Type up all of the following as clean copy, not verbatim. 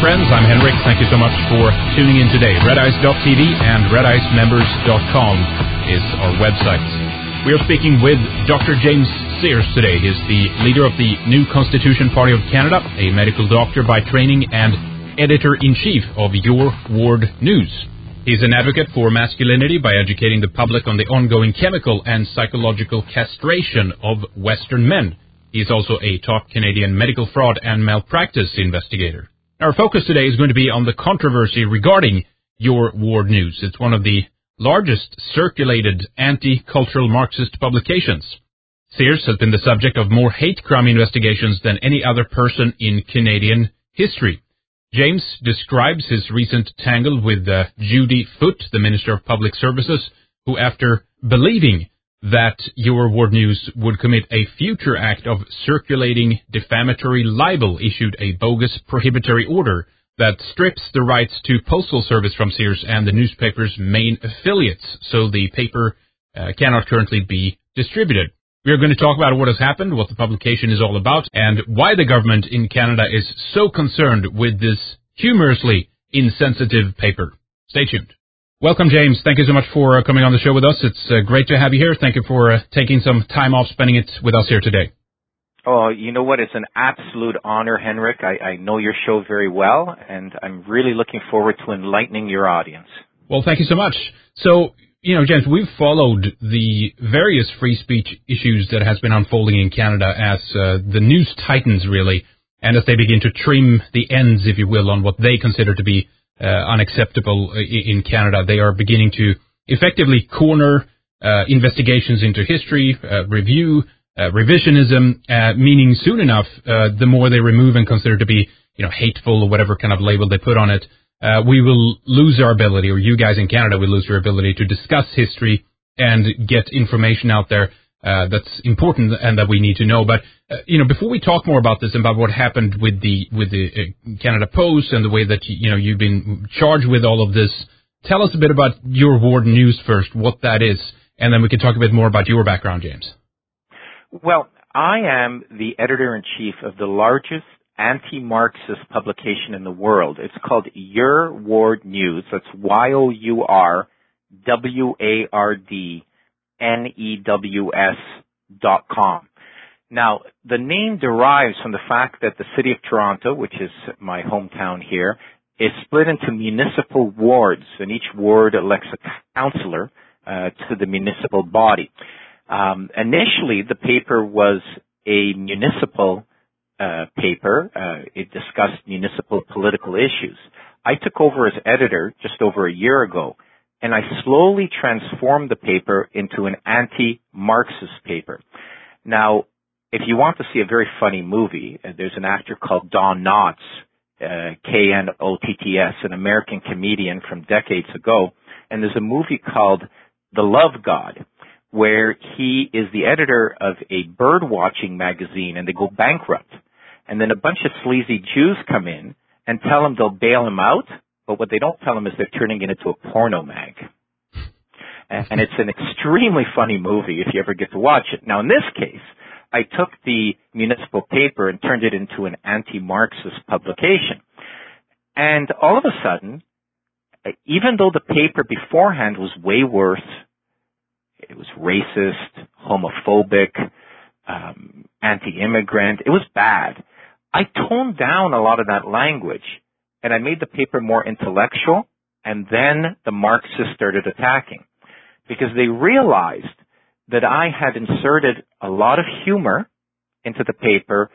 friends. I'm Henrik. Thank you so much for tuning in today. RedIce.tv and RedIceMembers.com is our website. We are speaking with Dr. James Sears today. He's the leader of the New Constitution Party of Canada, a medical doctor by training and editor-in-chief of Your Ward News. He's an advocate for masculinity by educating the public on the ongoing chemical and psychological castration of Western men. He's also a top Canadian medical fraud and malpractice investigator. Our focus today is going to be on the controversy regarding Your Ward News. It's one of the largest circulated anti-cultural Marxist publications. Sears has been the subject of more hate crime investigations than any other person in Canadian history. James describes his recent tangle with Judy Foote, the Minister of Public Services, who, after believing that Your Ward News would commit a future act of circulating defamatory libel, issued a bogus prohibitory order that strips the rights to postal service from Sears and the newspaper's main affiliates, so the paper cannot currently be distributed. We are going to talk about what has happened, what the publication is all about, and why the government in Canada is so concerned with this humorously insensitive paper. Stay tuned. Welcome, James. Thank you so much for coming on the show with us. It's great to have you here. Thank you for taking some time off, spending it with us here today. Oh, you know what? It's an absolute honor, Henrik. I know your show very well, and I'm really looking forward to enlightening your audience. Well, thank you so much. So, James, we've followed the various free speech issues that has been unfolding in Canada as the news titans, really, and as they begin to trim the ends, if you will, on what they consider to be unacceptable in Canada. They are beginning to effectively corner investigations into history, review, revisionism, meaning soon enough, the more they remove and consider to be, hateful or whatever kind of label they put on it, we will lose our ability, or you guys in Canada will lose your ability to discuss history and get information out there that's important and that we need to know. But before we talk more about this and about what happened with the Canada Post and the way that you've been charged with all of this, tell us a bit about Your Ward News first, what that is, and then we can talk a bit more about your background, James. Well, I am the editor-in-chief of the largest anti-Marxist publication in the world. It's called Your Ward News. That's YOURWARDNEWS.com. Now, the name derives from the fact that the city of Toronto, which is my hometown here, is split into municipal wards, and each ward elects a councillor to the municipal body. Initially, the paper was a municipal paper. It discussed municipal political issues. I took over as editor just over a year ago, and I slowly transformed the paper into an anti-Marxist paper. Now, if you want to see a very funny movie, there's an actor called Don Knotts, Knotts, an American comedian from decades ago, and there's a movie called The Love God, where he is the editor of a bird-watching magazine, and they go bankrupt. And then a bunch of sleazy Jews come in and tell him they'll bail him out, but what they don't tell him is they're turning it into a porno mag. And it's an extremely funny movie if you ever get to watch it. Now, in this case, I took the municipal paper and turned it into an anti-Marxist publication. And all of a sudden, even though the paper beforehand was way worse, it was racist, homophobic, anti-immigrant, it was bad, I toned down a lot of that language, and I made the paper more intellectual, and then the Marxists started attacking, because they realized that I had inserted a lot of humor into the paper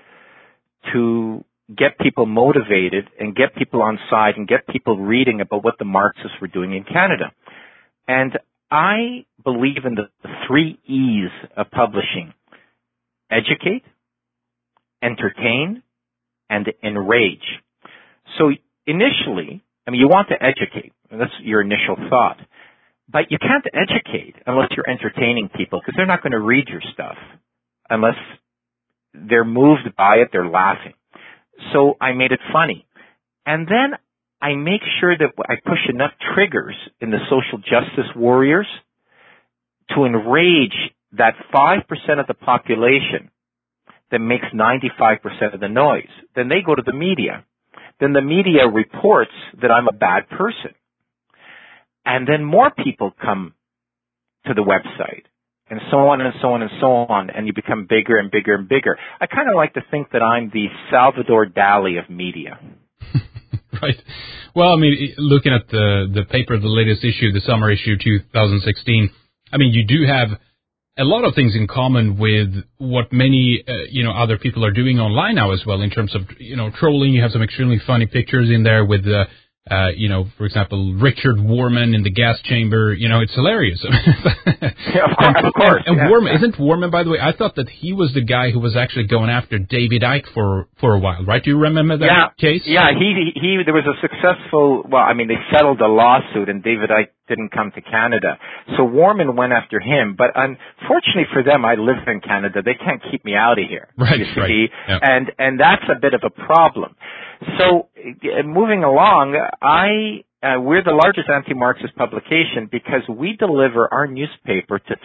to get people motivated and get people on side and get people reading about what the Marxists were doing in Canada. And I believe in the 3 E's of publishing: educate, entertain, and enrage. So initially, you want to educate. That's your initial thought. But you can't educate unless you're entertaining people, because they're not going to read your stuff unless they're moved by it, they're laughing. So I made it funny. And then I make sure that I push enough triggers in the social justice warriors to enrage that 5% of the population that makes 95% of the noise. Then they go to the media. then the media reports that I'm a bad person. And then more people come to the website, and so on and so on and so on, and you become bigger and bigger and bigger. I kind of like to think that I'm the Salvador Dali of media. Right. Well, I mean, looking at the paper, the latest issue, the summer issue 2016, I mean, you do have a lot of things in common with what many, other people are doing online now as well in terms of, trolling. You have some extremely funny pictures in there with, for example, Richard Warman in the gas chamber. It's hilarious. Yeah, of course. And Warman, isn't Warman, by the way, I thought that he was the guy who was actually going after David Icke for a while, right? Do you remember that case? Yeah, there was a successful, they settled a lawsuit and David Icke didn't come to Canada. So Warman went after him, but unfortunately for them, I live in Canada. They can't keep me out of here. Right, you see? Right. Yeah. And that's a bit of a problem. So moving along, we're the largest anti-Marxist publication because we deliver our newspaper to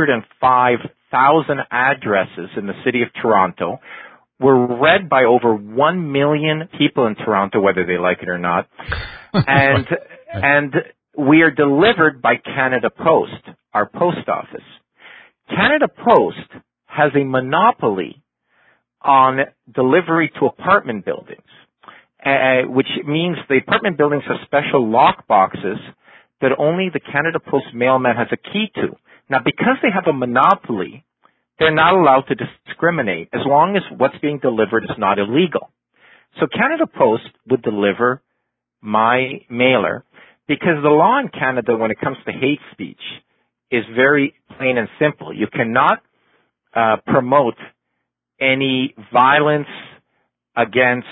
305,000 addresses in the city of Toronto. We're read by over 1 million people in Toronto, whether they like it or not. And we are delivered by Canada Post, our post office. Canada Post has a monopoly on delivery to apartment buildings. Which means the apartment buildings have special lock boxes that only the Canada Post mailman has a key to. Now, because they have a monopoly, they're not allowed to discriminate as long as what's being delivered is not illegal. So Canada Post would deliver my mailer because the law in Canada when it comes to hate speech is very plain and simple. You cannot promote any violence against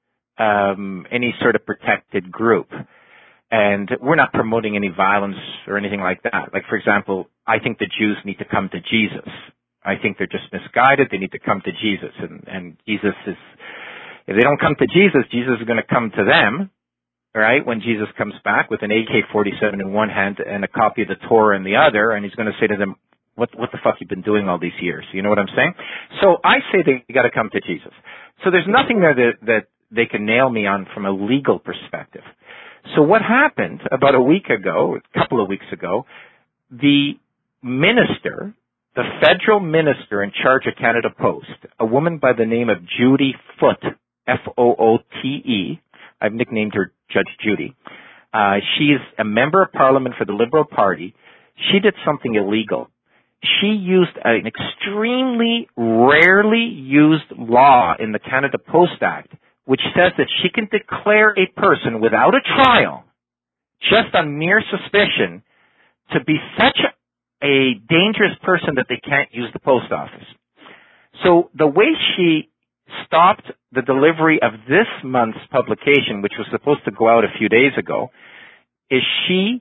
any sort of protected group. And we're not promoting any violence or anything like that. Like, for example, I think the Jews need to come to Jesus. I think they're just misguided. They need to come to Jesus. And Jesus is, if they don't come to Jesus, Jesus is going to come to them, right, when Jesus comes back with an AK-47 in one hand and a copy of the Torah in the other, and he's going to say to them, what the fuck you've been doing all these years? You know what I'm saying? So I say they got to come to Jesus. So there's nothing there that they can nail me on from a legal perspective. So what happened about a couple of weeks ago, the minister, the federal minister in charge of Canada Post, a woman by the name of Judy Foote, F-O-O-T-E, I've nicknamed her Judge Judy. She's a member of parliament for the Liberal Party. She did something illegal. She used an extremely rarely used law in the Canada Post Act, which says that she can declare a person without a trial, just on mere suspicion, to be such a dangerous person that they can't use the post office. So the way she stopped the delivery of this month's publication, which was supposed to go out a few days ago, is she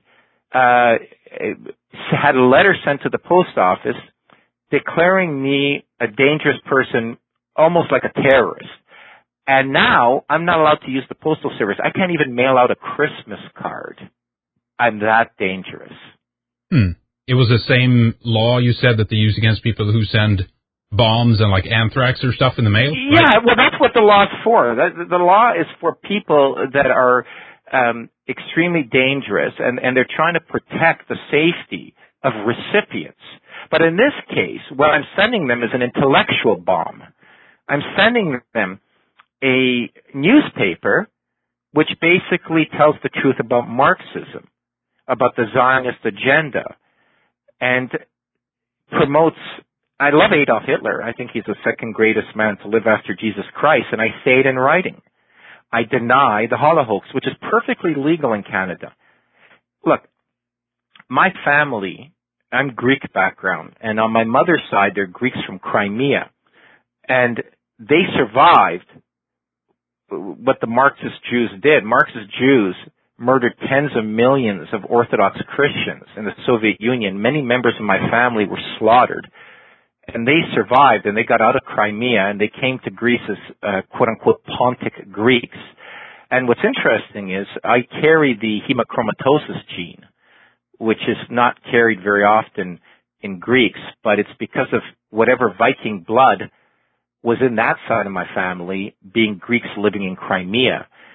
had a letter sent to the post office declaring me a dangerous person, almost like a terrorist. And now I'm not allowed to use the postal service. I can't even mail out a Christmas card. I'm that dangerous. It was the same law you said that they use against people who send bombs and like anthrax or stuff in the mail? Yeah, right? Well, that's what the law's for. The law is for people that are extremely dangerous, and they're trying to protect the safety of recipients. But in this case, what I'm sending them is an intellectual bomb. I'm sending them a newspaper which basically tells the truth about Marxism, about the Zionist agenda, and promotes, I love Adolf Hitler. I think he's the second greatest man to live after Jesus Christ, and I say it in writing. I deny the Holocaust, which is perfectly legal in Canada. Look, my family, I'm Greek background, and on my mother's side, they're Greeks from Crimea, and they survived what the Marxist Jews did. Marxist Jews murdered tens of millions of Orthodox Christians in the Soviet Union. Many members of my family were slaughtered. And they survived, and they got out of Crimea, and they came to Greece as quote-unquote Pontic Greeks. And what's interesting is I carry the hemochromatosis gene, which is not carried very often in Greeks, but it's because of whatever Viking blood was in that side of my family, being Greeks living in Crimea.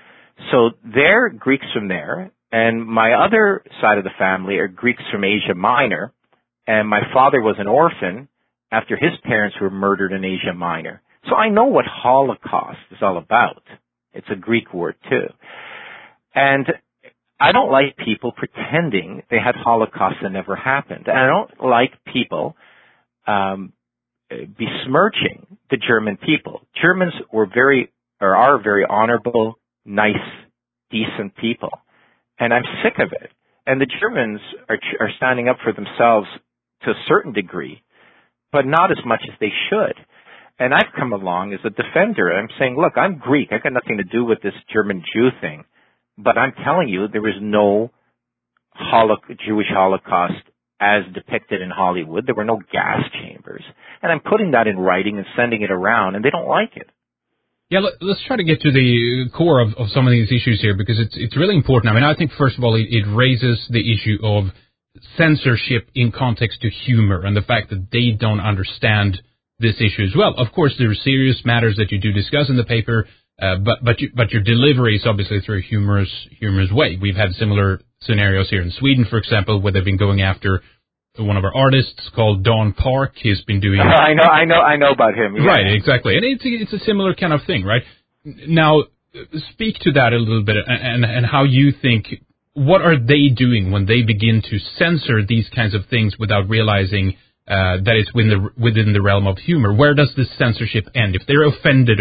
So they're Greeks from there, and my other side of the family are Greeks from Asia Minor, and my father was an orphan after his parents were murdered in Asia Minor. So I know what Holocaust is all about. It's a Greek word too. And I don't like people pretending they had Holocaust that never happened. And I don't like people besmirching the German people. Germans are very honorable, nice, decent people. And I'm sick of it. And the Germans are standing up for themselves to a certain degree, but not as much as they should. And I've come along as a defender. I'm saying, look, I'm Greek. I got nothing to do with this German Jew thing. But I'm telling you, there is no Jewish Holocaust as depicted in Hollywood. There were no gas chambers. And I'm putting that in writing and sending it around, and they don't like it. Yeah, let's try to get to the core of some of these issues here, because it's really important. I mean, I think, first of all, it raises the issue of censorship in context to humor and the fact that they don't understand this issue as well. Of course, there are serious matters that you do discuss in the paper, but your delivery is obviously through a humorous way. We've had similar scenarios here in Sweden, for example, where they've been going after one of our artists called Don Park. He's been doing. I know about him. Yeah. Right, exactly, and it's a similar kind of thing, right? Now, speak to that a little bit, and how you think. What are they doing when they begin to censor these kinds of things without realizing that it's within the realm of humor? Where does this censorship end? If they're offended,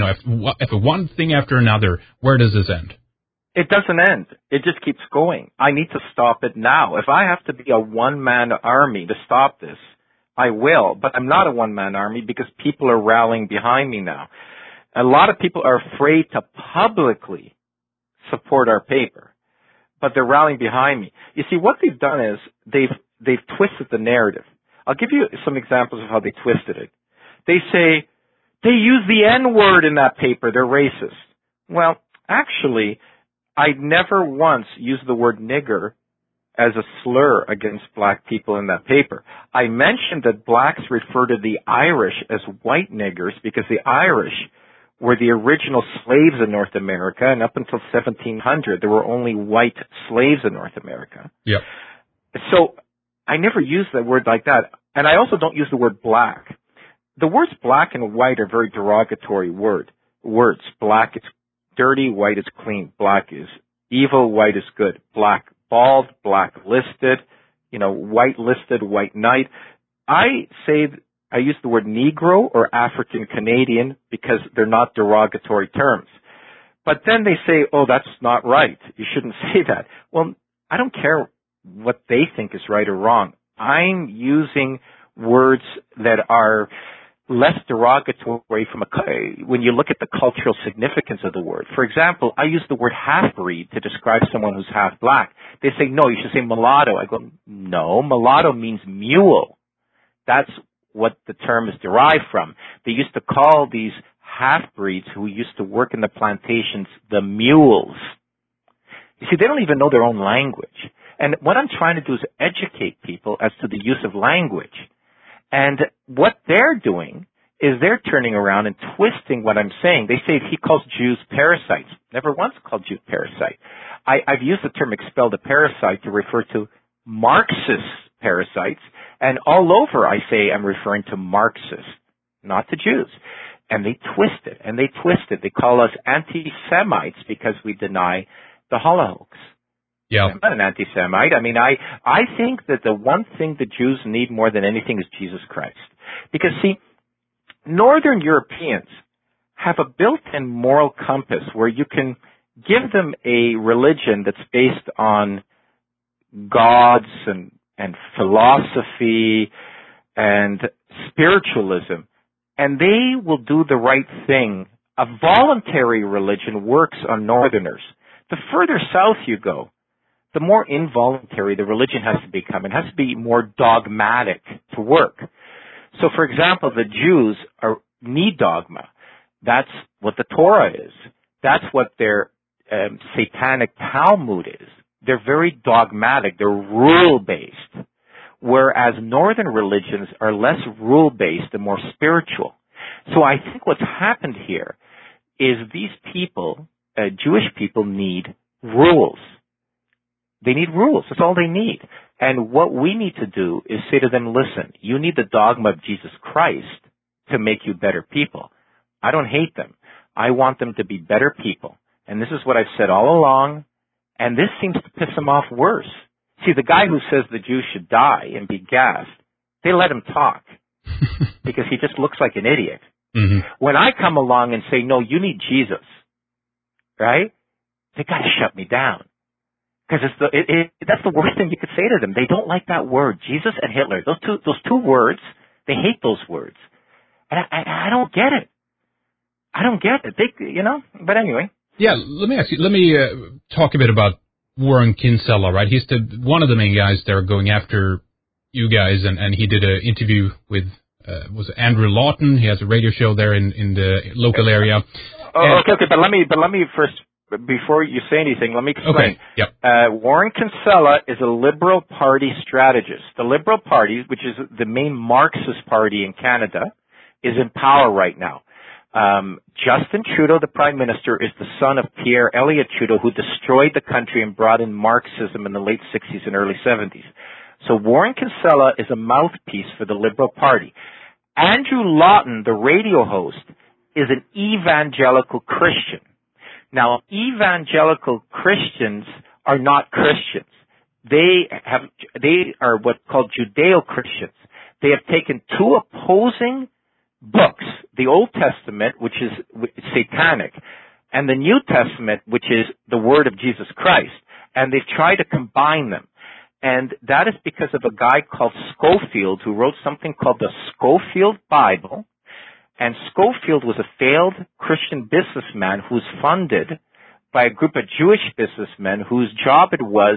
if one thing after another, where does this end? It doesn't end. It just keeps going. I need to stop it now. If I have to be a one-man army to stop this, I will. But I'm not a one-man army because people are rallying behind me now. A lot of people are afraid to publicly support our paper, but they're rallying behind me. You see, what they've done is they've twisted the narrative. I'll give you some examples of how they twisted it. They say, they use the N-word in that paper, they're racist. Well, actually, I never once used the word nigger as a slur against black people in that paper. I mentioned that blacks refer to the Irish as white niggers because the Irish were the original slaves in North America, and up until 1700, there were only white slaves in North America. Yep. So I never used that word like that. And I also don't use the word black. The words black and white are very derogatory words. Black is dirty, white is clean. Black is evil, white is good. Black bald, black listed, white listed, white knight. I use the word Negro or African Canadian because they're not derogatory terms. But then they say, oh, that's not right. You shouldn't say that. Well, I don't care what they think is right or wrong. I'm using words that are less derogatory when you look at the cultural significance of the word. For example, I use the word half-breed to describe someone who's half black. They say, no, you should say mulatto. I go, no, mulatto means mule. That's what the term is derived from. They used to call these half-breeds who used to work in the plantations the mules. You see, they don't even know their own language. And what I'm trying to do is educate people as to the use of language. And what they're doing is they're turning around and twisting what I'm saying. They say he calls Jews parasites. Never once called Jews parasite. I've used the term expelled a parasite to refer to Marxist parasites. And all over I say I'm referring to Marxists, not to Jews. And they twist it, and they twist it. They call us anti-Semites because we deny the Holocaust. Yeah. I'm not an anti-Semite. I mean, I think that the one thing the Jews need more than anything is Jesus Christ. Because, see, Northern Europeans have a built-in moral compass where you can give them a religion that's based on gods and philosophy and spiritualism, and they will do the right thing. A voluntary religion works on Northerners. The further south you go, the more involuntary the religion has to become. It has to be more dogmatic to work. So, for example, the Jews need dogma. That's what the Torah is. That's what their satanic Talmud is. They're very dogmatic. They're rule-based. Whereas northern religions are less rule-based and more spiritual. So I think what's happened here is these people, Jewish people need rules. They need rules. That's all they need. And what we need to do is say to them, listen, you need the dogma of Jesus Christ to make you better people. I don't hate them. I want them to be better people. And this is what I've said all along, and this seems to piss them off worse. See, the guy who says the Jews should die and be gassed, they let him talk because he just looks like an idiot. Mm-hmm. When I come along and say, no, you need Jesus, right? They got to shut me down. Because that's the worst thing you could say to them. They don't like that word, Jesus and Hitler. Those two words, they hate those words. And I don't get it. I don't get it. But anyway. Yeah, let me talk a bit about Warren Kinsella, right? He's one of the main guys that are going after you guys, and he did an interview with, was it Andrew Lawton? He has a radio show there in the local area. Okay, but let me first, before you say anything, let me explain. Okay. Yep. Warren Kinsella is a Liberal Party strategist. The Liberal Party, which is the main Marxist party in Canada, is in power right now. Justin Trudeau, the Prime Minister, is the son of Pierre Elliott Trudeau, who destroyed the country and brought in Marxism in the late 60s and early 70s. So Warren Kinsella is a mouthpiece for the Liberal Party. Andrew Lawton, the radio host, is an evangelical Christian. Now, evangelical Christians are not Christians. They are what's called Judeo-Christians. They have taken two opposing books, the Old Testament, which is satanic, and the New Testament, which is the Word of Jesus Christ, and they've tried to combine them. And that is because of a guy called Scofield who wrote something called the Scofield Bible. And Scofield was a failed Christian businessman who was funded by a group of Jewish businessmen whose job it was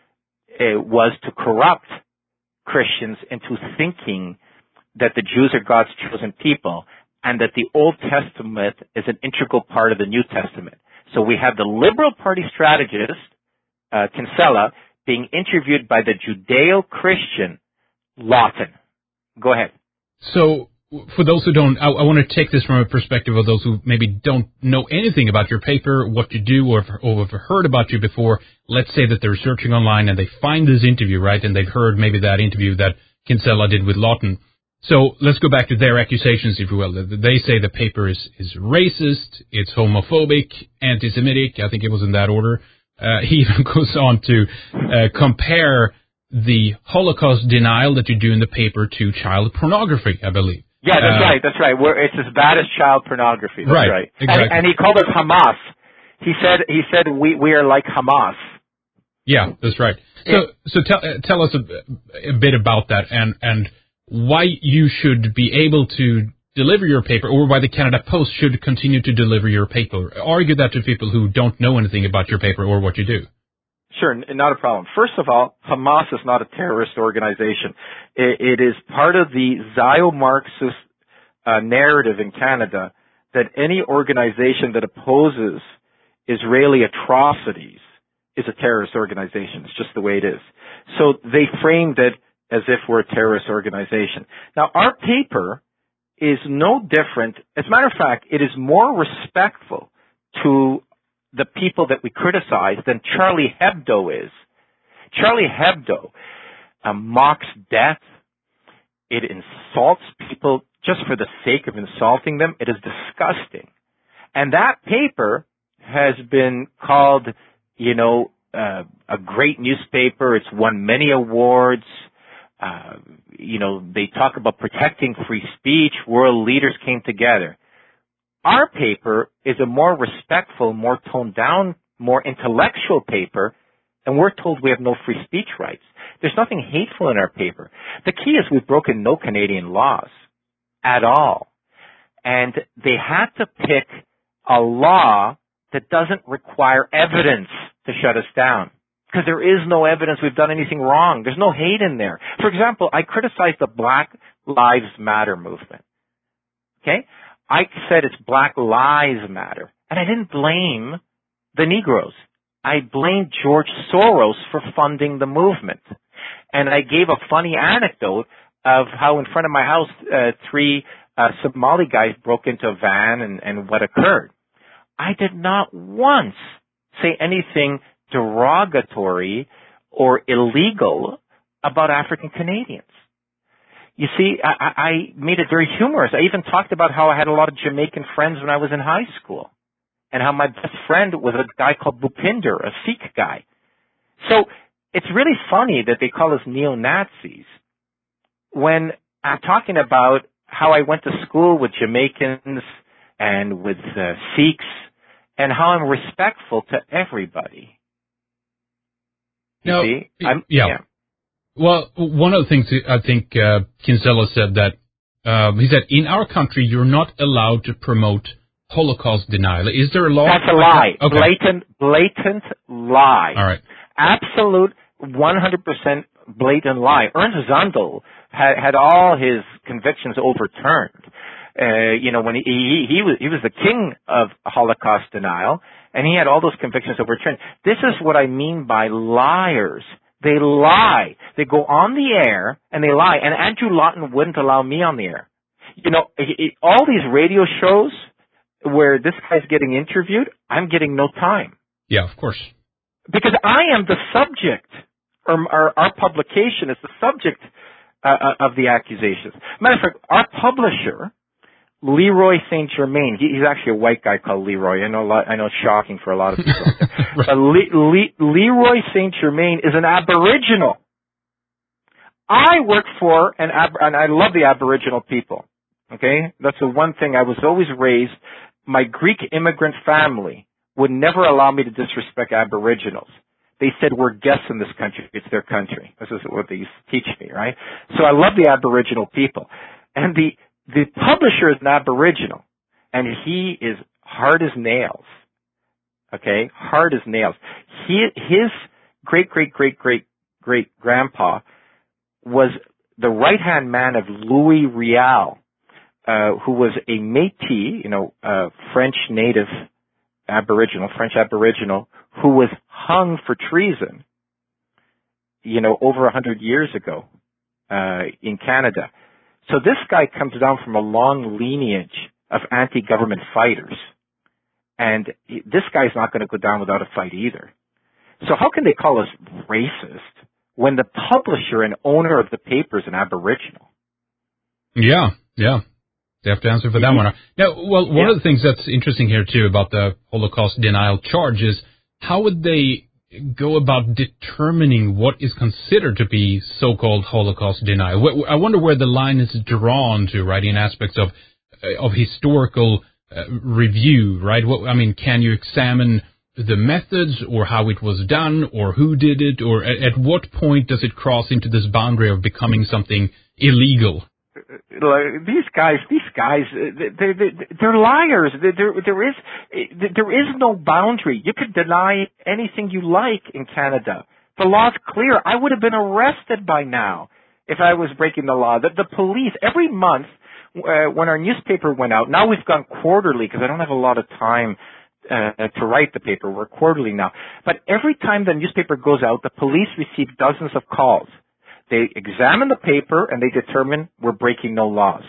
to corrupt Christians into thinking that the Jews are God's chosen people and that the Old Testament is an integral part of the New Testament. So we have the Liberal Party strategist, Kinsella, being interviewed by the Judeo-Christian Lawton. Go ahead. So, for those who don't, I want to take this from a perspective of those who maybe don't know anything about your paper, what you do, or have heard about you before. Let's say that they're searching online and they find this interview, right, and they've heard maybe that interview that Kinsella did with Lawton. So let's go back to their accusations, if you will. They say the paper is racist, it's homophobic, anti-Semitic. I think it was in that order. He even goes on to compare the Holocaust denial that you do in the paper to child pornography, I believe. Yeah, that's right. It's as bad as child pornography. That's right. Exactly. And he called us Hamas. He said we are like Hamas. Yeah, that's right. So tell us a bit about that and why you should be able to deliver your paper, or why the Canada Post should continue to deliver your paper. Argue that to people who don't know anything about your paper or what you do. Sure, not a problem. First of all, Hamas is not a terrorist organization. It is part of the Zio-Marxist narrative in Canada that any organization that opposes Israeli atrocities is a terrorist organization. It's just the way it is. So they framed it as if we're a terrorist organization. Now, our paper is no different. As a matter of fact, it is more respectful to the people that we criticize than Charlie Hebdo is. Charlie Hebdo mocks death. It insults people just for the sake of insulting them. It is disgusting. And that paper has been called, a great newspaper. It's won many awards. They talk about protecting free speech. World leaders came together. Our paper is a more respectful, more toned down, more intellectual paper, and we're told we have no free speech rights. There's nothing hateful in our paper. The key is we've broken no Canadian laws at all. And they had to pick a law that doesn't require evidence to shut us down. Because there is no evidence we've done anything wrong. There's no hate in there. For example, I criticized the Black Lives Matter movement. Okay? I said it's Black Lives Matter. And I didn't blame the Negroes. I blamed George Soros for funding the movement. And I gave a funny anecdote of how in front of my house, three Somali guys broke into a van and what occurred. I did not once say anything derogatory or illegal about African Canadians. You see, I made it very humorous. I even talked about how I had a lot of Jamaican friends when I was in high school, and how my best friend was a guy called Bhupinder, a Sikh guy. So it's really funny that they call us neo-Nazis when I'm talking about how I went to school with Jamaicans and with Sikhs, and how I'm respectful to everybody. You see? Yeah. Well, one of the things I think Kinsella said that he said, in our country, you're not allowed to promote Holocaust denial. Is there a law? That's a lie. Okay. Blatant lie. All right. Absolute 100% blatant lie. Ernst Zundel had all his convictions overturned. When he was the king of Holocaust denial, and he had all those convictions overturned. This is what I mean by liars. They lie. They go on the air and they lie. And Andrew Lawton wouldn't allow me on the air. All these radio shows where this guy's getting interviewed, I'm getting no time. Yeah, of course. Because I am the subject, or our publication is the subject of the accusations. Matter of fact, our publisher, Leroy St. Germain, he's actually a white guy called Leroy. I know it's shocking for a lot of people. Right. But Leroy St. Germain is an Aboriginal. I work for and I love the Aboriginal people. Okay? That's the one thing I was always raised. My Greek immigrant family would never allow me to disrespect Aboriginals. They said, we're guests in this country. It's their country. This is what they used to teach me, right? So I love the Aboriginal people. And the publisher is an Aboriginal, and he is hard as nails. Okay? Hard as nails. His great-great-great-great-great-grandpa was the right-hand man of Louis Riel, who was a Métis, French native French Aboriginal, who was hung for treason, over 100 years ago, in Canada. So this guy comes down from a long lineage of anti-government fighters. And this guy's not going to go down without a fight either. So how can they call us racist when the publisher and owner of the paper is an Aboriginal? Yeah. They have to answer for that one. Now, one of the things that's interesting here, too, about the Holocaust denial charge is how would they go about determining what is considered to be so-called Holocaust denial? I wonder where the line is drawn to, right, in aspects of historical review, right? Can you examine the methods or how it was done or who did it, or at what point does it cross into this boundary of becoming something illegal? These guys, they're liars. There is no boundary. You could deny anything you like in Canada. The law's clear. I would have been arrested by now if I was breaking the law. The police, every month, when our newspaper went out, now we've gone quarterly because I don't have a lot of time to write the paper. We're quarterly now. But every time the newspaper goes out, the police receive dozens of calls. They examine the paper and they determine we're breaking no laws.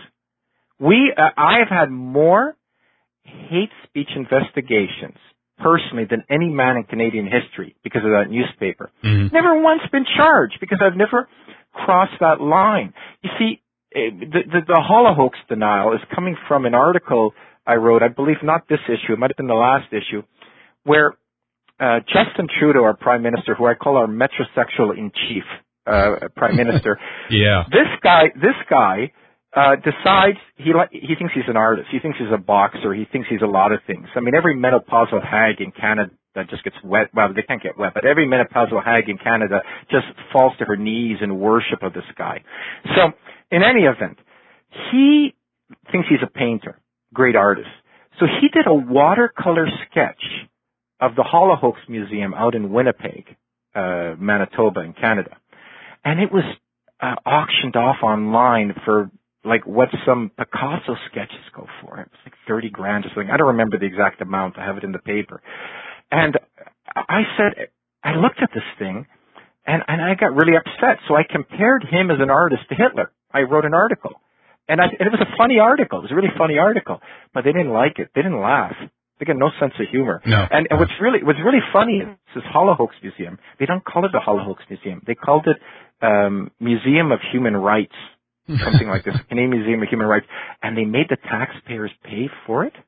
I have had more hate speech investigations personally than any man in Canadian history because of that newspaper. Mm-hmm. Never once been charged because I've never crossed that line. You see, the Holocaust denial is coming from an article I wrote, I believe not this issue, it might have been the last issue, where Justin Trudeau, our Prime Minister, who I call our metrosexual in chief, Prime Minister. Yeah. This guy decides he thinks he's an artist. He thinks he's a boxer. He thinks he's a lot of things. Every menopausal hag in Canada just gets wet. Well, they can't get wet, but every menopausal hag in Canada just falls to her knees in worship of this guy. So, in any event, he thinks he's a painter, great artist. So he did a watercolor sketch of the Holocaust Museum out in Winnipeg, Manitoba in Canada. And it was auctioned off online for like what some Picasso sketches go for. It was like $30,000 or something. I don't remember the exact amount. I have it in the paper. And I looked at this thing and I got really upset. So I compared him as an artist to Hitler. I wrote an article. And it was a funny article. It was a really funny article. But they didn't like it. They didn't laugh. They got no sense of humor. No. And what's really funny is this Holocaust Museum. They don't call it the Holocaust Museum. They called it Museum of Human Rights, something like this, Canadian Museum of Human Rights, and they made the taxpayers pay for it.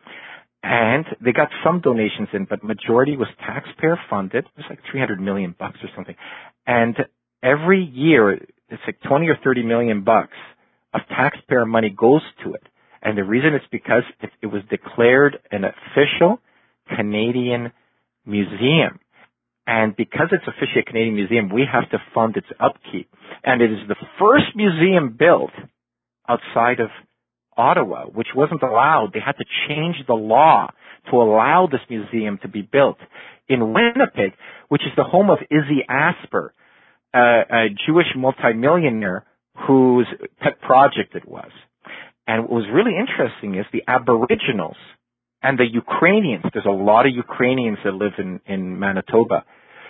And they got some donations in, but majority was taxpayer funded. It was like $300 million or something. And every year, it's like 20 or 30 million bucks of taxpayer money goes to it. And the reason is because it was declared an official Canadian museum. And because it's officially a Canadian museum, we have to fund its upkeep. And it is the first museum built outside of Ottawa, which wasn't allowed. They had to change the law to allow this museum to be built in Winnipeg, which is the home of Izzy Asper, a Jewish multimillionaire whose pet project it was. And what was really interesting is the Aboriginals and the Ukrainians, there's a lot of Ukrainians that live in Manitoba,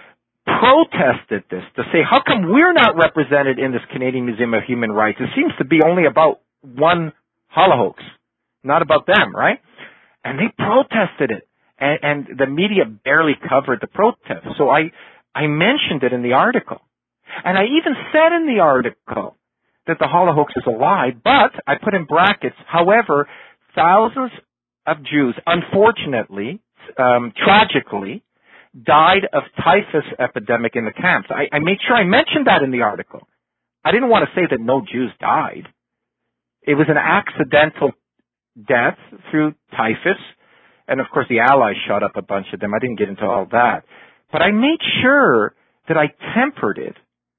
protested this to say, how come we're not represented in this Canadian Museum of Human Rights? It seems to be only about one Holocaust, not about them, right? And they protested it. And the media barely covered the protest. So I mentioned it in the article. And I even said in the article that the Holocaust is a lie, but I put in brackets, however, thousands of Jews, unfortunately, tragically, died of typhus epidemic in the camps. I made sure I mentioned that in the article. I didn't want to say that no Jews died. It was an accidental death through typhus. And of course the Allies shot up a bunch of them. I didn't get into all that. But I made sure that I tempered it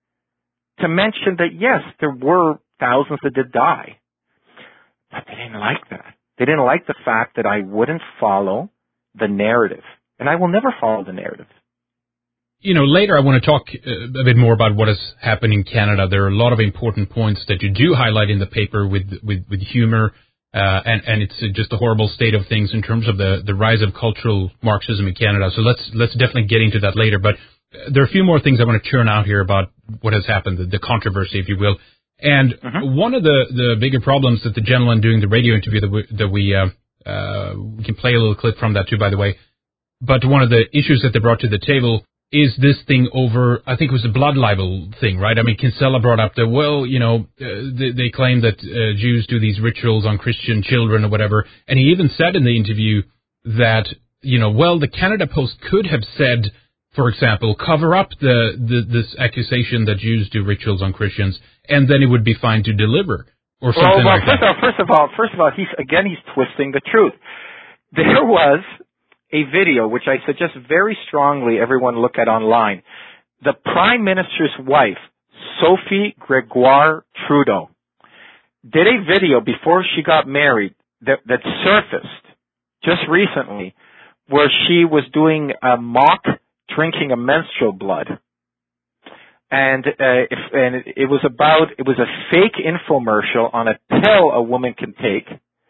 to mention that yes, there were thousands that did die. But they didn't like that. They didn't like the fact that I wouldn't follow the narrative. And I will never follow the narrative. Later I want to talk a bit more about what has happened in Canada. There are a lot of important points that you do highlight in the paper with humor, and it's just a horrible state of things in terms of the rise of cultural Marxism in Canada. So let's definitely get into that later. But there are a few more things I want to churn out here about what has happened, the controversy, if you will. And one of the bigger problems that the gentleman doing the radio interview that we can play a little clip from that too, by the way. But one of the issues that they brought to the table is this thing over, I think it was the blood libel thing, right? I mean, Kinsella brought up that, they claim that Jews do these rituals on Christian children or whatever. And he even said in the interview that, the Canada Post could have said, for example, cover up this accusation that Jews do rituals on Christians, and then it would be fine to deliver, or something like that. First of all, he's twisting the truth. There was a video, which I suggest very strongly everyone look at online. The Prime Minister's wife, Sophie Gregoire Trudeau, did a video before she got married that surfaced just recently, where she was doing a mock drinking of menstrual blood. And it was a fake infomercial on a pill a woman can take,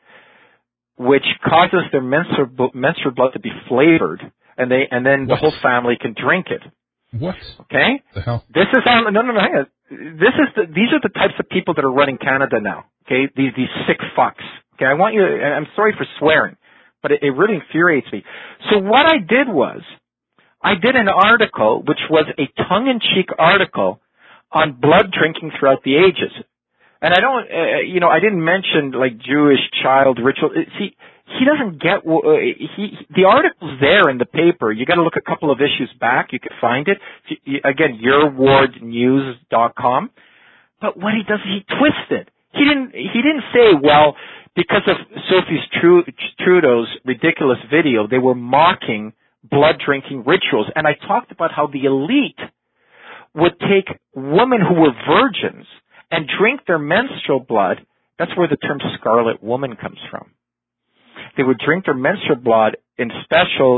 which causes their menstrual blood to be flavored, and then the whole family can drink it. What? Okay? The hell? This is hang on. These are the types of people that are running Canada now. Okay? These sick fucks. Okay? I'm sorry for swearing, but it really infuriates me. So what I did was, I did an article which was a tongue-in-cheek article on blood drinking throughout the ages. And I didn't mention like Jewish child ritual. See, he doesn't get, the article's there in the paper. You gotta look a couple of issues back. You can find it. Again, yourwardnews.com. But what he does, he twists it. He didn't say, well, because of Sophie Trudeau's ridiculous video, they were mocking blood drinking rituals. And I talked about how the elite would take women who were virgins and drink their menstrual blood. That's where the term scarlet woman comes from. They would drink their menstrual blood in special,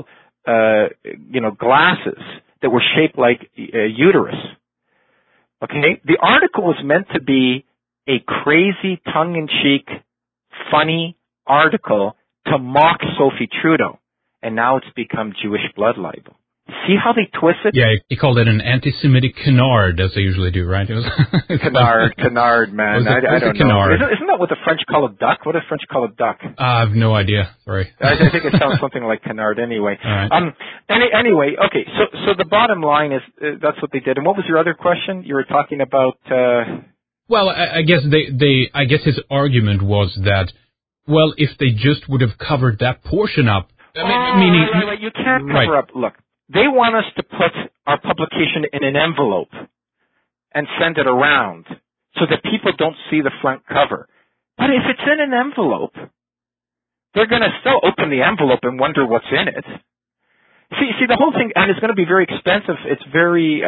glasses that were shaped like a uterus. Okay? The article was meant to be a crazy, tongue-in-cheek, funny article to mock Sophie Trudeau. And now it's become Jewish blood libel. See how they twist it? Yeah, he called it an anti-Semitic canard, as they usually do, right? It was canard, man. I don't know. Isn't that what the French call a duck? What does French call a duck? I have no idea. Sorry. I think it sounds something like canard anyway. All right. Anyway, okay. So the bottom line is that's what they did. And what was your other question? You were talking about. Well, I guess I guess his argument was that, well, if they just would have covered that portion up, meaning right. You can't cover up. Look. They want us to put our publication in an envelope and send it around so that people don't see the front cover. But if it's in an envelope, they're going to still open the envelope and wonder what's in it. See, the whole thing, and it's going to be very expensive. It's very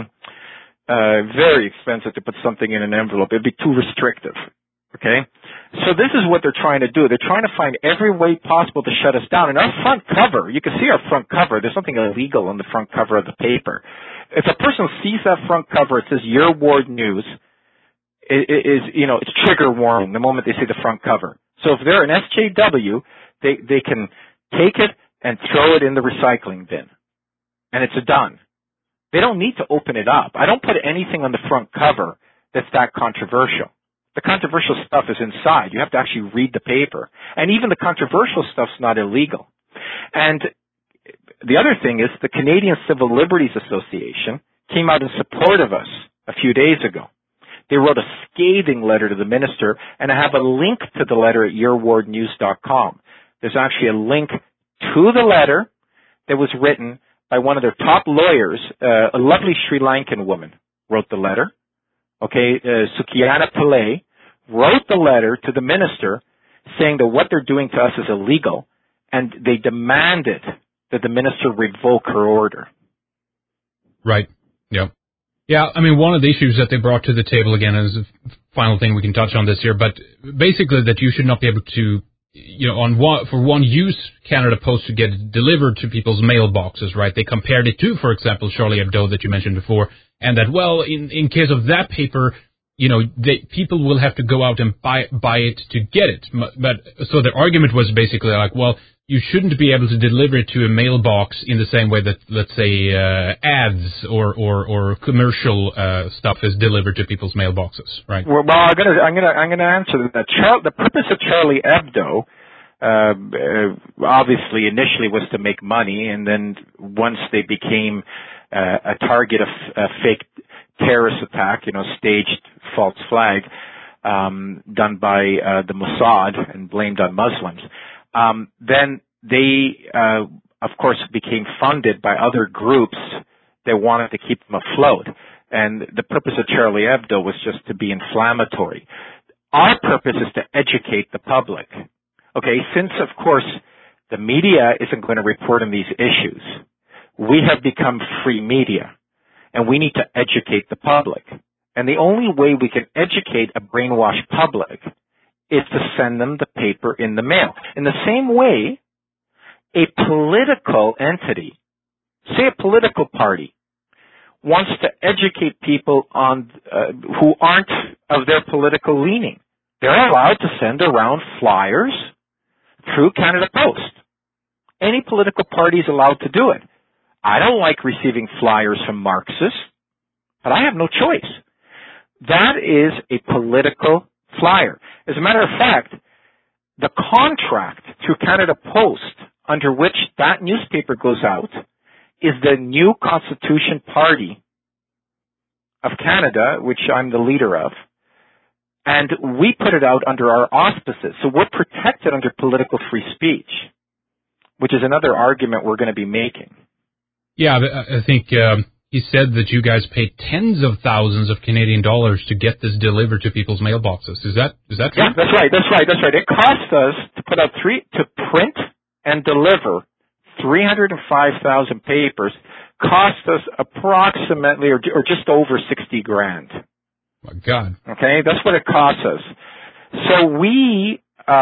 expensive to put something in an envelope. It'd be too restrictive. Okay? So this is what they're trying to do. They're trying to find every way possible to shut us down. And our front cover, you can see our front cover. There's something illegal on the front cover of the paper. If a person sees that front cover, it says Your Ward News. It's trigger warning the moment they see the front cover. So if they're an SJW, they can take it and throw it in the recycling bin. And it's done. They don't need to open it up. I don't put anything on the front cover that's that controversial. The controversial stuff is inside. You have to actually read the paper. And even the controversial stuff's not illegal. And the other thing is the Canadian Civil Liberties Association came out in support of us a few days ago. They wrote a scathing letter to the minister, and I have a link to the letter at yourwardnews.com. There's actually a link to the letter that was written by one of their top lawyers, a lovely Sri Lankan woman wrote the letter. Okay, Sukiana Pillay wrote the letter to the minister saying that what they're doing to us is illegal, and they demanded that the minister revoke her order. Right. Yeah. Yeah, I mean, one of the issues that they brought to the table, again, is a final thing we can touch on this here, but basically that you should not be able to, for one use Canada Post to get delivered to people's mailboxes, right? They compared it to, for example, Charlie Hebdo that you mentioned before, and that, well, in case of that paper, people will have to go out and buy it to get it. But so the argument was basically like, well, you shouldn't be able to deliver it to a mailbox in the same way that, let's say, ads or commercial stuff is delivered to people's mailboxes, right? Well, I'm gonna answer that. The purpose of Charlie Hebdo, obviously, initially was to make money, and then once they became a target of a fake terrorist attack, staged false flag, done by the Mossad and blamed on Muslims. Then they, of course, became funded by other groups that wanted to keep them afloat. And the purpose of Charlie Hebdo was just to be inflammatory. Our purpose is to educate the public. Okay, since, of course, the media isn't going to report on these issues, we have become free media, and we need to educate the public. And the only way we can educate a brainwashed public is to send them the paper in the mail. In the same way, a political entity, say a political party, wants to educate people on who aren't of their political leaning. They're allowed to send around flyers through Canada Post. Any political party is allowed to do it. I don't like receiving flyers from Marxists, but I have no choice. That is a political flyer. As a matter of fact, the contract through Canada Post under which that newspaper goes out is the New Constitution Party of Canada, which I'm the leader of, and we put it out under our auspices. So we're protected under political free speech, which is another argument we're going to be making. Yeah, I think he said that you guys paid tens of thousands of Canadian dollars to get this delivered to people's mailboxes. Is that true? Yeah, that's right. It cost us to put out to print and deliver 305,000 papers. Cost us approximately or just over $60,000. My God. Okay, that's what it costs us. So we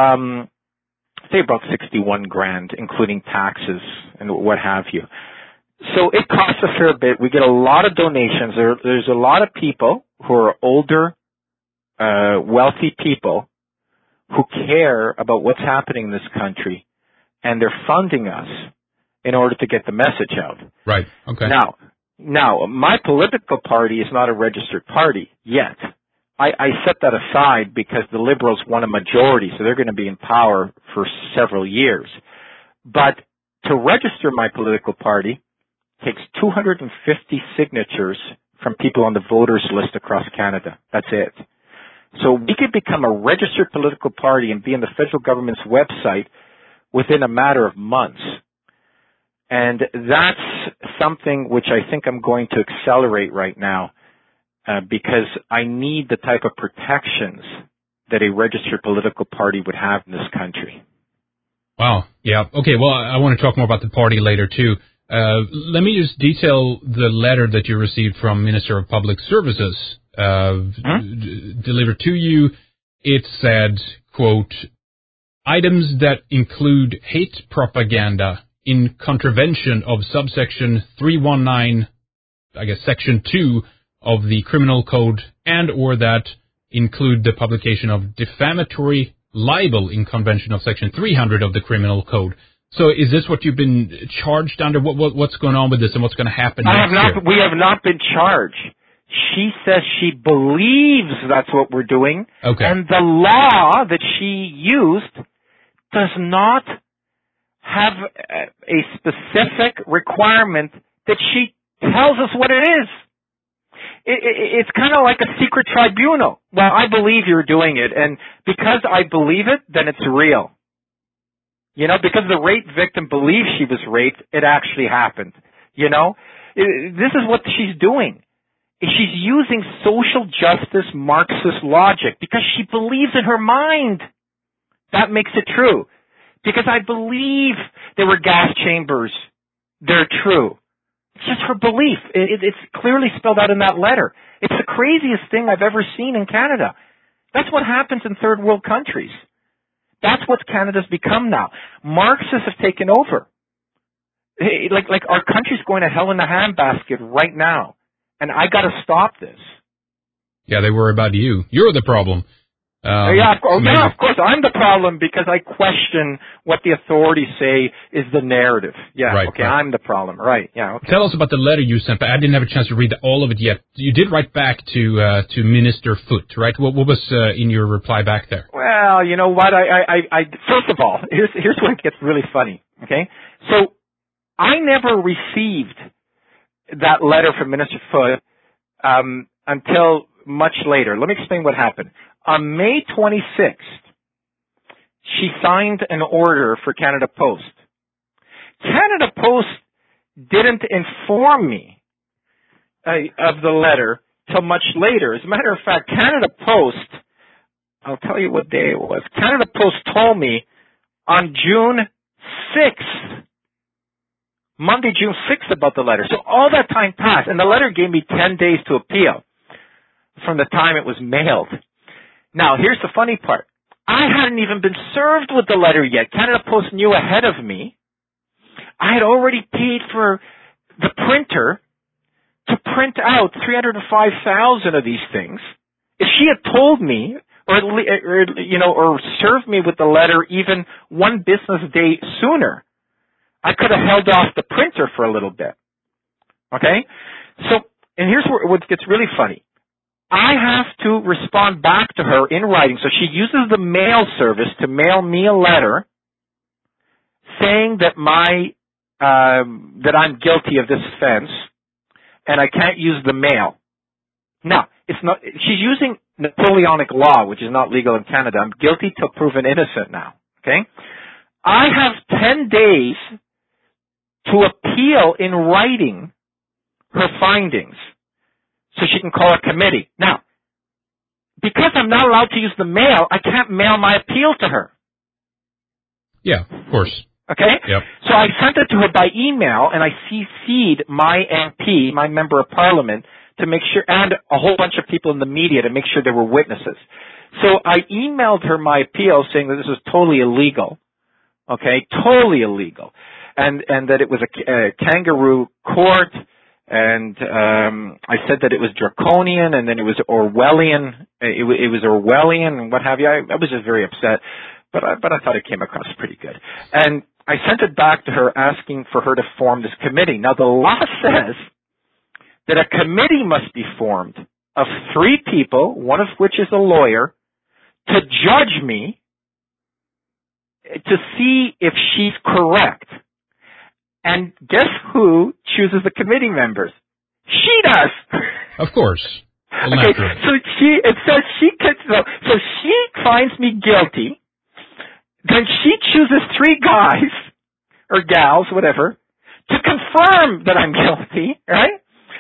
say about $61,000, including taxes and what have you. So it costs a fair bit. We get a lot of donations. There's a lot of people who are older, wealthy people who care about what's happening in this country, and they're funding us. in order to get the message out. Right. Okay. Now, my political party is not a registered party yet. I set that aside because the Liberals won a majority, so they're going to be in power for several years. But to register my political party takes 250 signatures from people on the voters list across Canada. That's it. So we could become a registered political party and be on the federal government's website within a matter of months. And that's something which I think I'm going to accelerate right now because I need the type of protections that a registered political party would have in this country. Wow. Yeah. Okay. Well, I want to talk more about the party later, too. Let me just detail the letter that you received from Minister of Public Services delivered to you. It said, quote, items that include hate propaganda in contravention of subsection 319, I guess section 2 of the Criminal Code, and or that include the publication of defamatory libel in contravention of section 300 of the Criminal Code. So is this what you've been charged under? What's going on with this and what's going to happen next year? We have not been charged. She says she believes that's what we're doing. Okay. And the law that she used does not have a specific requirement that she tells us what it is. It's kind of like a secret tribunal. Well, I believe you're doing it, and because I believe it, then it's real. You know, because the rape victim believes she was raped, it actually happened. You know, this is what she's doing. She's using social justice Marxist logic because she believes in her mind. That makes it true. Because I believe there were gas chambers. They're true. It's just her belief. It's clearly spelled out in that letter. It's the craziest thing I've ever seen in Canada. That's what happens in third world countries. That's what Canada's become now. Marxists have taken over. Like our country's going to hell in a handbasket right now. And I got to stop this. Yeah, they worry about you. You're the problem. Of course. I'm the problem because I question what the authorities say is the narrative. Yeah, right, okay, right. I'm the problem. Right, yeah, okay. Tell us about the letter you sent back. I didn't have a chance to read all of it yet. You did write back to Minister Foote, right? What was in your reply back there? Well, you know what? I first of all, here's where it gets really funny, okay? So, I never received that letter from Minister Foote until much later. Let me explain what happened. On May 26th, she signed an order for Canada Post. Canada Post didn't inform me of the letter till much later. As a matter of fact, Canada Post, I'll tell you what day it was. Canada Post told me on June 6th, Monday, June 6th, about the letter. So all that time passed, and the letter gave me 10 days to appeal from the time it was mailed. Now, here's the funny part. I hadn't even been served with the letter yet. Canada Post knew ahead of me. I had already paid for the printer to print out 305,000 of these things. If she had told me, or served me with the letter even one business day sooner, I could have held off the printer for a little bit. Okay? So, and here's what gets really funny. I have to respond back to her in writing. So she uses the mail service to mail me a letter saying that that I'm guilty of this offense and I can't use the mail. Now, it's not, she's using Napoleonic law, which is not legal in Canada. I'm guilty till proven innocent now. Okay? I have 10 days to appeal in writing her findings so she can call a committee. Now, because I'm not allowed to use the mail, I can't mail my appeal to her. Yeah, of course. Okay? Yep. So I sent it to her by email, and I CC'd my MP, my member of parliament, to make sure, and a whole bunch of people in the media to make sure there were witnesses. So I emailed her my appeal saying that this was totally illegal. Okay? Totally illegal. And that it was a kangaroo court, and I said that it was draconian, and then it was Orwellian. It was Orwellian, and what have you. I was just very upset, but I thought it came across pretty good. And I sent it back to her asking for her to form this committee. Now, the law says that a committee must be formed of 3 people, one of which is a lawyer, to judge me to see if she's correct. And guess who chooses the committee members? She does. Of course. Well, okay, so she finds me guilty. Then she chooses 3 guys or gals, whatever, to confirm that I'm guilty, right?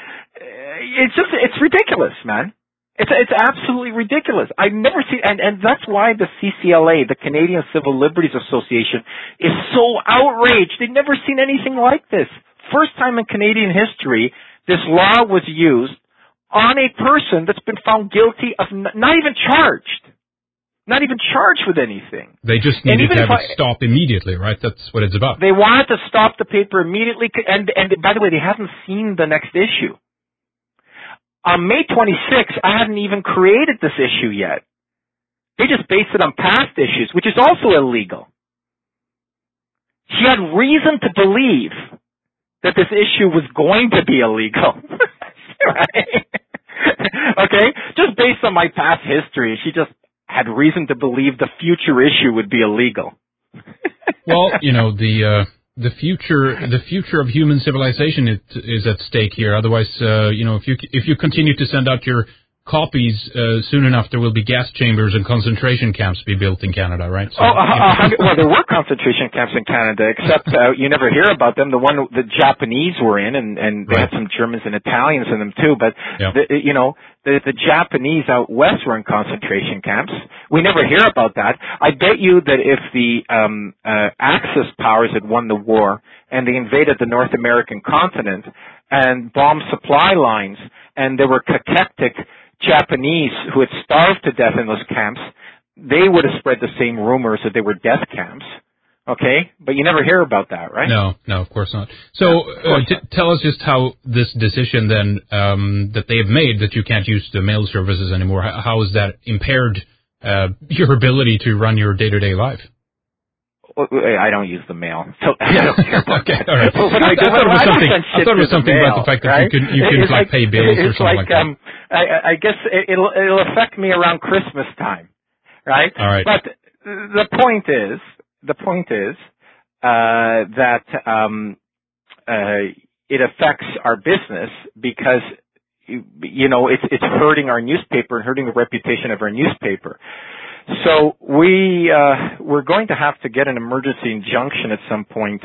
It's ridiculous, man. It's absolutely ridiculous. I've never seen, and that's why the CCLA, the Canadian Civil Liberties Association, is so outraged. They've never seen anything like this. First time in Canadian history, this law was used on a person that's been found guilty of not even charged with anything. They just needed to have it stop immediately, right? That's what it's about. They wanted to stop the paper immediately, and by the way, they haven't seen the next issue. On May 26th, I hadn't even created this issue yet. They just based it on past issues, which is also illegal. She had reason to believe that this issue was going to be illegal. Right? Okay? Just based on my past history, she just had reason to believe the future issue would be illegal. Well, the future of human civilization is at stake here. Otherwise, if you continue to send out your copies soon enough, there will be gas chambers and concentration camps be built in Canada, right? So, well, there were concentration camps in Canada, except you never hear about them. The one the Japanese were in, and they had some Germans and Italians in them too. But the Japanese out west were in concentration camps. We never hear about that. I bet you that if the Axis powers had won the war and they invaded the North American continent and bombed supply lines, and there were cachectic Japanese who had starved to death in those camps, they would have spread the same rumors that they were death camps. Okay? But you never hear about that, right? No, of course not. So tell us just how this decision then that they have made that you can't use the mail services anymore, how has that impaired your ability to run your day-to-day life? I don't use the mail, so I don't care about that. All right. I thought it was something about the fact that right? you can pay bills or something like that. I guess it'll affect me around Christmas time, right? All right. But the point is that it affects our business because it's hurting our newspaper and hurting the reputation of our newspaper. So we're going to have to get an emergency injunction at some point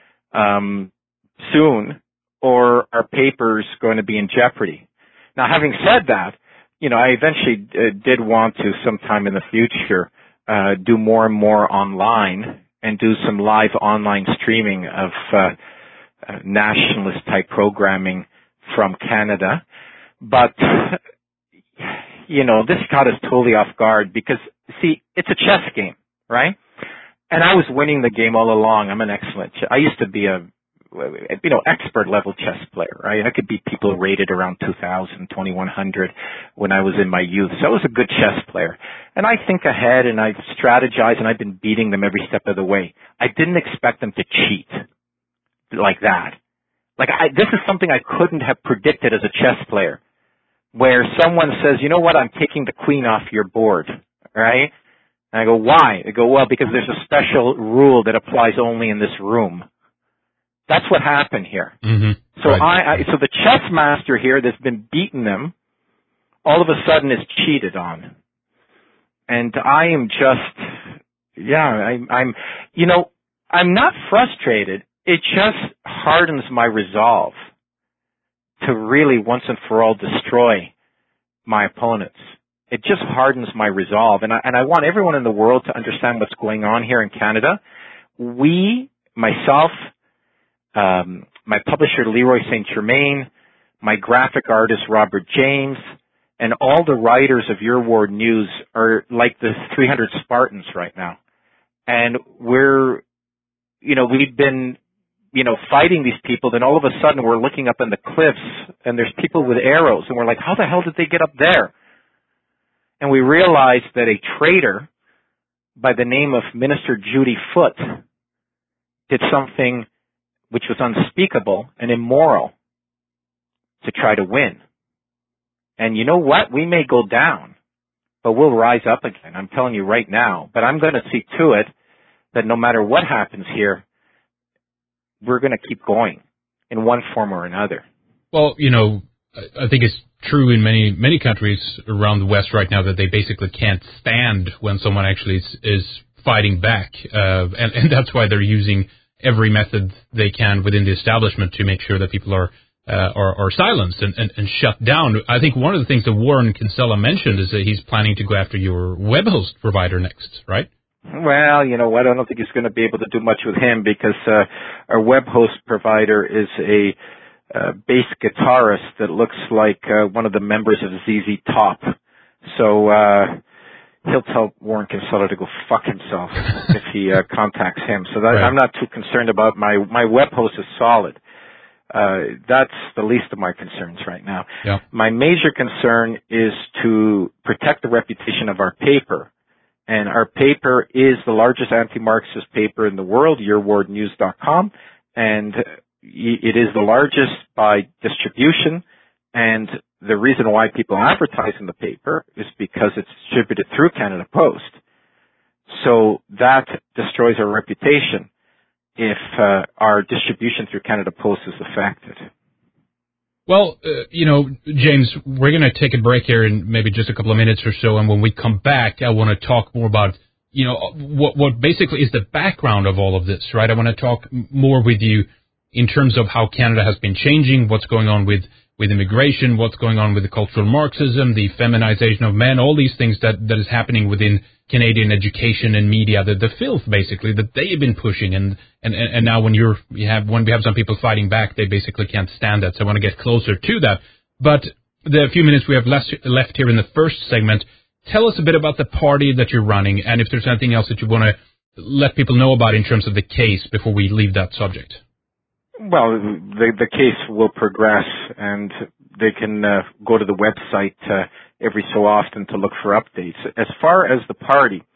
soon, or our paper's going to be in jeopardy. Now, having said that, I eventually did want to, sometime in the future, do more and more online and do some live online streaming of nationalist-type programming from Canada. But this caught us totally off guard because, see, it's a chess game, right? And I was winning the game all along. I'm an excellent I used to be a, expert level chess player, right? I could beat people rated around 2,000, 2,100 when I was in my youth. So I was a good chess player. And I think ahead and I strategize and I've been beating them every step of the way. I didn't expect them to cheat like that. This is something I couldn't have predicted as a chess player, where someone says, you know what, I'm taking the queen off your board, right? And I go, why? They go, well, because there's a special rule that applies only in this room. That's what happened here. Mm-hmm. So so the chess master here that's been beating them, all of a sudden is cheated on. And I am just, I'm not frustrated. It just hardens my resolve to really once and for all destroy my opponents. It just hardens my resolve. And I want everyone in the world to understand what's going on here in Canada. Myself, my publisher Leroy St. Germain, my graphic artist Robert James, and all the writers of Your War News are like the 300 Spartans right now. And we've been fighting these people, then all of a sudden we're looking up in the cliffs and there's people with arrows and we're like, how the hell did they get up there? And we realized that a traitor by the name of Minister Judy Foote did something which was unspeakable and immoral to try to win. And you know what? We may go down, but we'll rise up again. I'm telling you right now. But I'm going to see to it that no matter what happens here, we're going to keep going in one form or another. Well, I think it's true in many countries around the West right now that they basically can't stand when someone actually is fighting back, and that's why they're using every method they can within the establishment to make sure that people are silenced and shut down. I think one of the things that Warren Kinsella mentioned is that he's planning to go after your web host provider next, right? Well, you know what? I don't think he's going to be able to do much with him because our web host provider is a bass guitarist that looks like one of the members of ZZ Top. So he'll tell Warren Kinsella to go fuck himself if he contacts him. So that, right. I'm not too concerned about my web host is solid. That's the least of my concerns right now. Yeah. My major concern is to protect the reputation of our paper. And our paper is the largest anti-Marxist paper in the world, yourwardnews.com, and it is the largest by distribution. And the reason why people advertise in the paper is because it's distributed through Canada Post. So that destroys our reputation if our distribution through Canada Post is affected. Well, James, we're going to take a break here in maybe just a couple of minutes or so, and when we come back, I want to talk more about, what basically is the background of all of this, right? I want to talk more with you in terms of how Canada has been changing, what's going on with immigration, what's going on with the cultural Marxism, the feminization of men, all these things that is happening within Canadian education and media, the filth basically that they've been pushing, and now when we have some people fighting back, they basically can't stand that. So I want to get closer to that. But the few minutes we have left here in the first segment, tell us a bit about the party that you're running, and if there's anything else that you want to let people know about in terms of the case before we leave that subject. Well, the case will progress, and they can go to the website every so often to look for updates. As far as the party,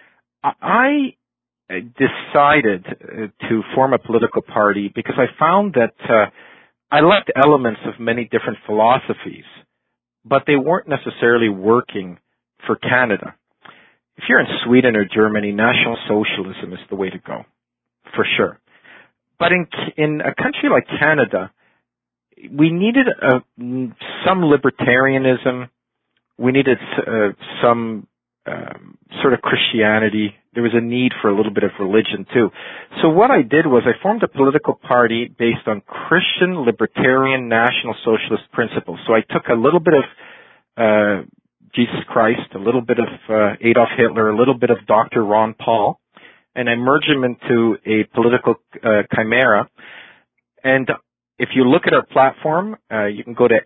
I decided to form a political party because I found that I liked elements of many different philosophies, but they weren't necessarily working for Canada. If you're in Sweden or Germany, National Socialism is the way to go, for sure. But in a country like Canada, we needed some libertarianism. We needed some sort of Christianity. There was a need for a little bit of religion, too. So what I did was I formed a political party based on Christian, libertarian, National Socialist principles. So I took a little bit of Jesus Christ, a little bit of Adolf Hitler, a little bit of Dr. Ron Paul, and I merge them into a political chimera. And if you look at our platform, you can go to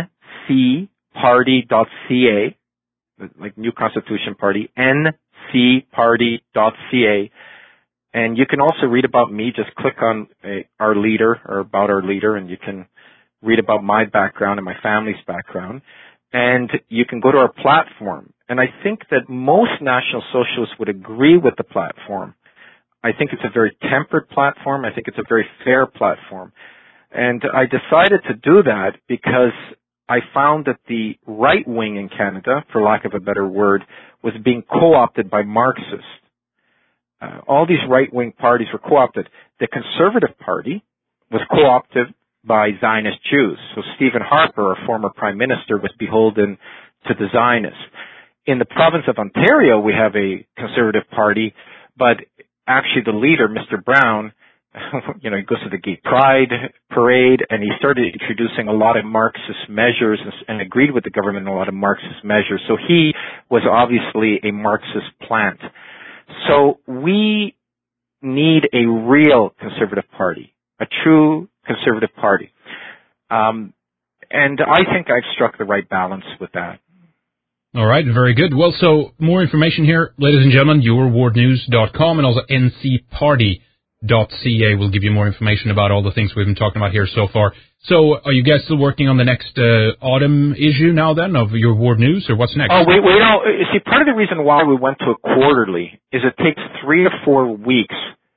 ncparty.ca, like New Constitution Party, ncparty.ca. And you can also read about me. Just click on our leader or about our leader, and you can read about my background and my family's background. And you can go to our platform. And I think that most National Socialists would agree with the platform. I think it's a very tempered platform. I think it's a very fair platform. And I decided to do that because I found that the right wing in Canada, for lack of a better word, was being co-opted by Marxists. All these right-wing parties were co-opted. The Conservative Party was co-opted by Zionist Jews. So Stephen Harper, our former Prime Minister, was beholden to the Zionists. In the province of Ontario, we have a Conservative Party, but actually the leader, Mr. Brown, he goes to the Gay Pride parade, and he started introducing a lot of Marxist measures and agreed with the government on a lot of Marxist measures. So he was obviously a Marxist plant. So we need a real Conservative Party, a true Conservative Party. And I think I've struck the right balance with that. All right, very good. Well, so more information here, ladies and gentlemen, yourwardnews.com and also ncparty.ca will give you more information about all the things we've been talking about here so far. So are you guys still working on the next autumn issue now then of Your Ward News, or what's next? Oh, we don't. See, part of the reason why we went to a quarterly is it takes 3 to 4 weeks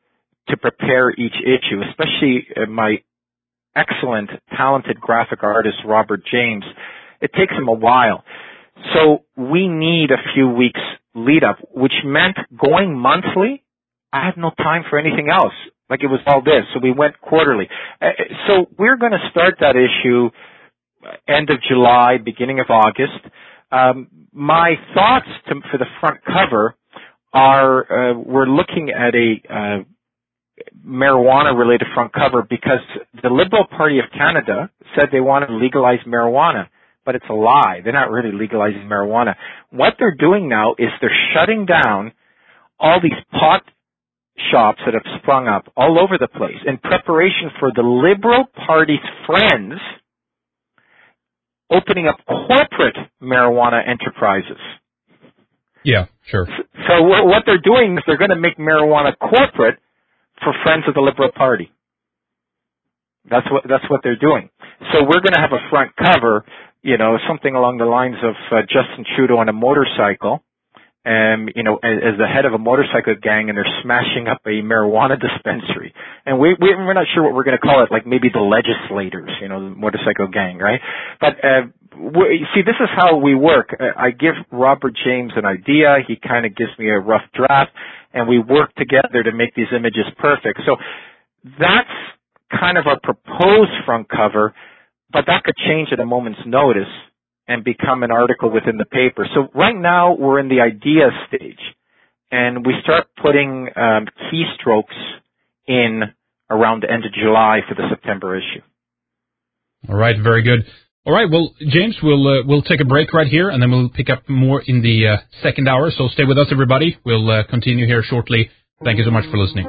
to prepare each issue, especially my excellent, talented graphic artist, Robert James. It takes him a while. So we need a few weeks lead up, which meant going monthly. I had no time for anything else. Like, it was all this. So we went quarterly. So we're going to start that issue end of July, beginning of August. My thoughts for the front cover are we're looking at a marijuana-related front cover because the Liberal Party of Canada said they want to legalize marijuana, but it's a lie. They're not really legalizing marijuana. What they're doing now is they're shutting down all these pot shops that have sprung up all over the place in preparation for the Liberal Party's friends opening up corporate marijuana enterprises. Yeah, sure. So what they're doing is they're going to make marijuana corporate for friends of the Liberal Party. That's what they're doing. So we're going to have a front cover, something along the lines of Justin Trudeau on a motorcycle, as the head of a motorcycle gang, and they're smashing up a marijuana dispensary. And we're not sure what we're going to call it, like maybe the legislators, the motorcycle gang, right? But see, this is how we work. I give Robert James an idea. He kind of gives me a rough draft, and we work together to make these images perfect. So that's kind of our proposed front cover, but that could change at a moment's notice and become an article within the paper. So right now we're in the idea stage, and we start putting keystrokes in around the end of July for the September issue. All right, very good. All right, well, James, we'll take a break right here, and then we'll pick up more in the second hour. So stay with us, everybody. We'll continue here shortly. Thank you so much for listening.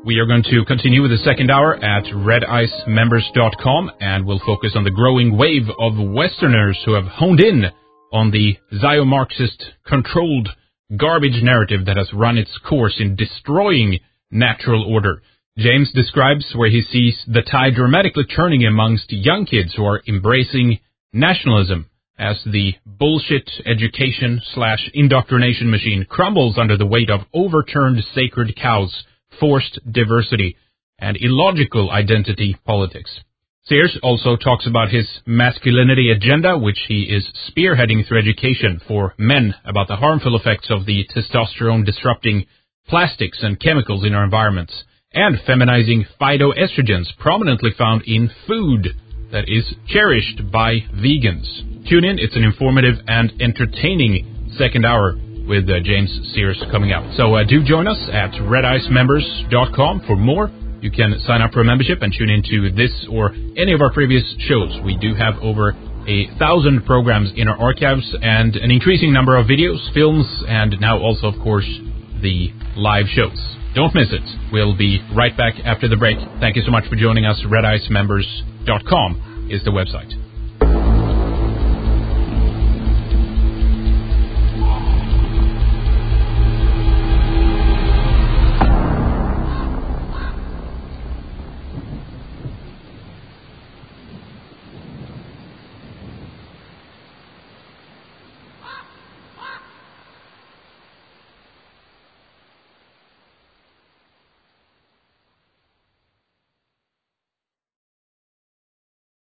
We are going to continue with the second hour at redicemembers.com, and we'll focus on the growing wave of Westerners who have honed in on the Zio-Marxist controlled garbage narrative that has run its course in destroying natural order. James describes where he sees the tide dramatically turning amongst young kids who are embracing nationalism as the bullshit education/indoctrination machine crumbles under the weight of overturned sacred cows, forced diversity, and illogical identity politics. Sears also talks about his masculinity agenda, which he is spearheading through education for men about the harmful effects of the testosterone-disrupting plastics and chemicals in our environments, and feminizing phytoestrogens prominently found in food that is cherished by vegans. Tune in, it's an informative and entertaining second hour with James Sears coming up. So do join us at redicemembers.com for more. You can sign up for a membership and tune into this or any of our previous shows. We do have over 1,000 programs in our archives and an increasing number of videos, films, and now also, of course, the live shows. Don't miss it. We'll be right back after the break. Thank you so much for joining us. redicemembers.com is the website.